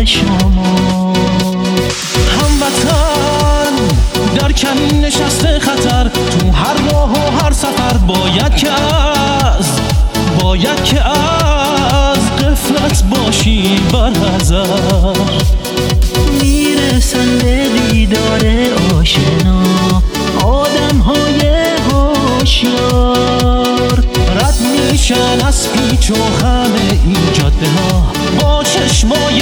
شما. هموطن در کمین نشسته خطر، تو هر راه و هر سفر باید که از غفلت باشی برحذر. میرسن به دیدار آشنا آدم‌های هوشیار، رد میشن از پیچ و خم این جاده ها با چشمای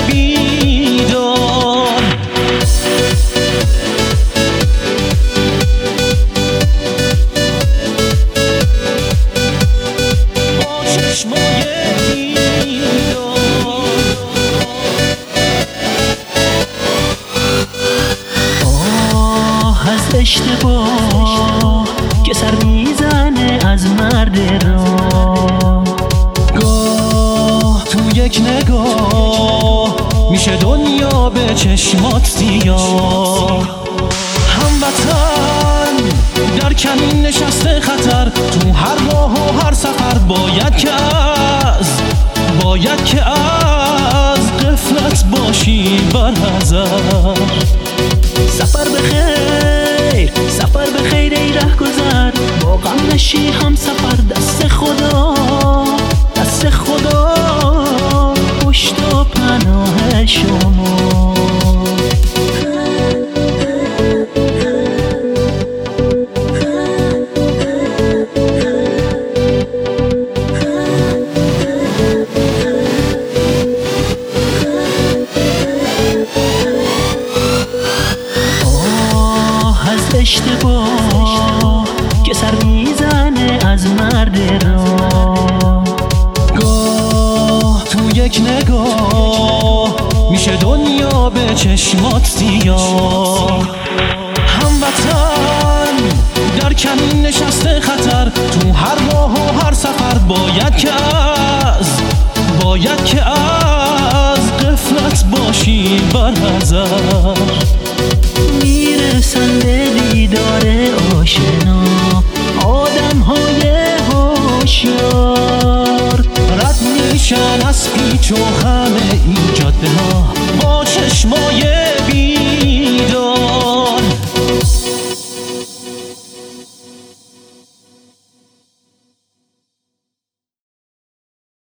بیدار. با چشمای بیدار. آه از اشتباه که سر میزنه از مرد راه. گاه تو یک نگاه میشه دنیا به چشمات سیاه. هموطن در کمین نشسته خطر، تو هر راه و هر سفر باید که از غفلت باشی برحذر. سفر بخیر ای ره گذر، با غم نشی هم سفر. دست خدا پشت و پناه شما. اشتباه که سر میزنه از مرد راه. گاه تو یک نگاه میشه دنیا به چشمات سیاه. هموطن در کمین نشسته خطر، تو هر راه و هر سفر باید که از غفلت باشی برحذر. میرسن به دیدار آشنا آدم‌های هوشیار، رد میشن از پیچ و خم این جاده ها با چشمای